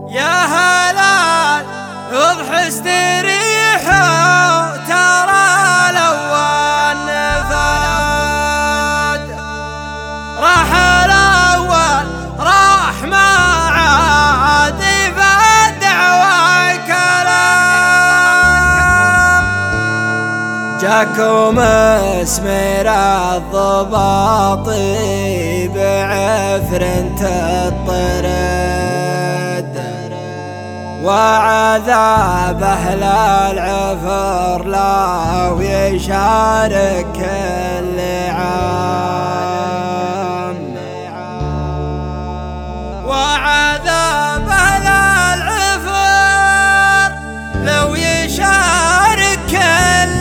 يا هلال اضح استريحوا ترى الأول نفاد، راح الأول راح ما عاد فالدعوى كلام. جاكم اسمر الضباطي بعفر الطرد، وعذاب أهل العفر لو يشارك كل عام، وعذاب أهل العفر لو يشارك كل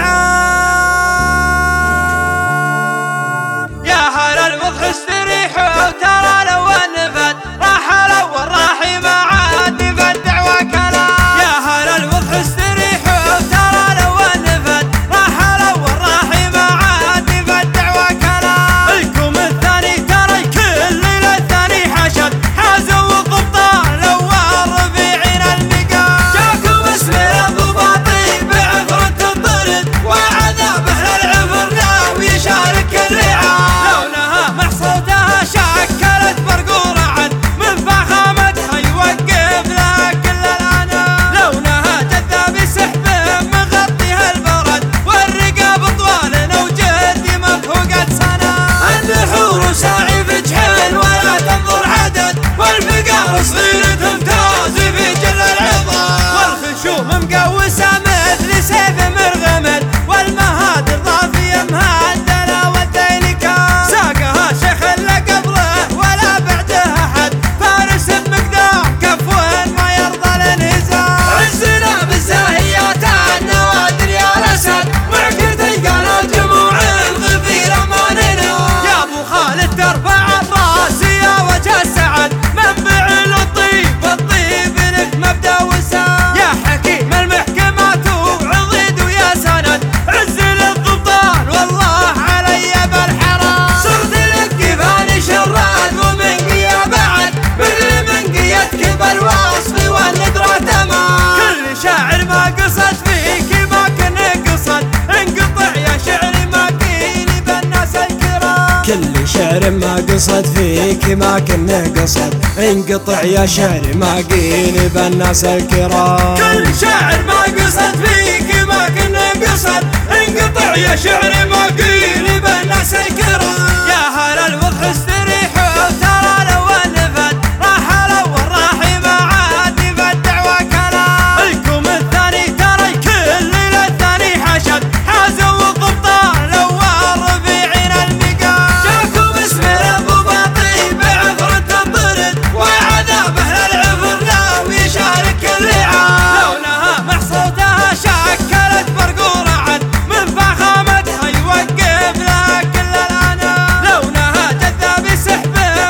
عام. يا هل الوضح استريحوا ترى الأول نفد، راح الأول راح ما عاد فالدعوى كلام. يا هل الوضح استريحوا ترى الأول نفد، راح الأول راح ما عاد فالدعوى كلام. الكم الثاني ترى كل الثاني حشد، حازوا الضبطان الأول رفيعين المقام. جاكم اسم الضباطي بعفر الطرد، وعذاب أهل العفر لو يشارك الرعاة. لونها مع صوتها شكلت فرق ورعد، من فخامتها يوقف لها كل الأنام. لونها جذاب سحب مغطيها البرد، والرقاب طوال وجد مفهوقة سنة. النحور ساعي في جحيل ولا تنظر عدد، والفقار صغير تمتاز في جل العظام. والخشوم مقوسة مثل سيف مرغمد، والمهادر ضافية مهدلة والدين كام. ساقها شيخ لا قبله ولا بعده أحد، فارس بمقدام كف ما يرضى الانهزام. عزنا بالزاهيات النوادر يا الأسد، معك تلقانا جموع الغفير أماننا. يا أبو خالد ترفع الراس يا وجه السعد، منبع الطيب والطيب لك مبدأ وسام. يا حكيم المحكمات وعضيد ويا سند، عز للضبطان والله علي بالحرام. صرت لك كفاني شراد ومنقية بعد، مثل منقيتك بالوصف والندرة تمام. كل شاعر ما قصد فيك ما كنا قصد، انقطع يا شعري ما قيل بالناس الكرام. كل شعر ما قصد فيك ما كنا قصد، انقطع يا شعري ما قيل بالناس الكرام. كل شاعر ما قصد فيك ما كنا قصد، انقطع يا شعري ما قيل بالناس الكرام. يا هل الوضح استريحوا ترى الأول نفد، راح الأول راح ما عاد فالدعوى كلام. الكم الثاني ترى كل الثاني حشد، حازوا الضبطان الأول رفيعين المقام. جاكم اسم الضباطي بعفر الطرد، وعذاب أهل العفر لو يشارك الرعاة. لونها مع صوتها شكلت فرق ورعد، من فخامتها يوقف لها كل الأنام. لونها جذاب سحب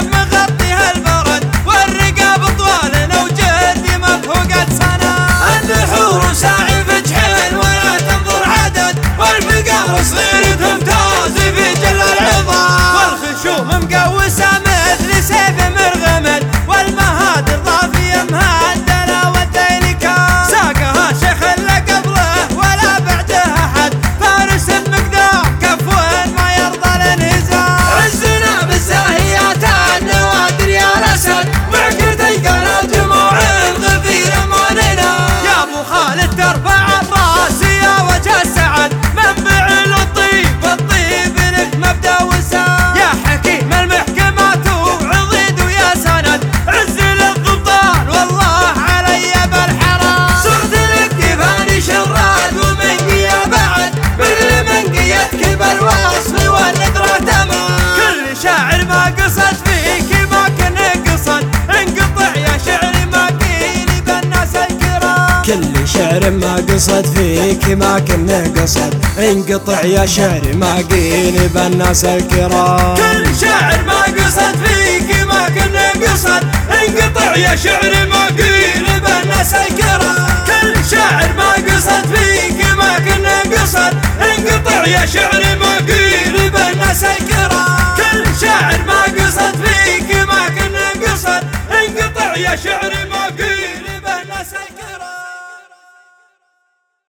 مغطيها البرد، والرقاب طوال وجد مفهوقة سنة. النحور ساعي في جحيل ولا تنظر عدد، والفقار صغير تمتاز في جل العظام. والخشوم مقوسة مثل سيف مرغمد، والمهادر ضافية مهدلة والدين كام. ساقها شيخ لا قبله ولا بعده أحد، فارس بمقدام كف ما يرضى الانهزام. عزنا بالزاهيات النوادر يا الأسد، معك تلقانا جموع الغفير أماننا. يا أبو خالد ترفع الراس يا وجه السعد، منبع الطيب والطيب لك مبدأ وسام. يا حكيم المحكمات وعضيد ويا سند، عز للضبطان والله علي بالحرام. صرت لك كفاني شراد ومنقية بعد، مثل منقيتك بالوصف والندرة تمام. كل شاعر ما قصد فيك ما كنا قصد، انقطع يا شعري ما قيل بالناس الكرام. كل شعر ما قصد فيك ما كنا قصد، انقطع يا شعري ما قيل بالناس الكرام. كل شاعر ما قصد فيك ما كنا قصد، انقطع يا شعري ما قيل بالناس الكرام. كل شاعر ما قصد فيك ما كنا قصد، انقطع يا شعري ما قيل بالناس الكرام. كل شاعر ما قصد فيك ما كنا قصد، انقطع يا شعري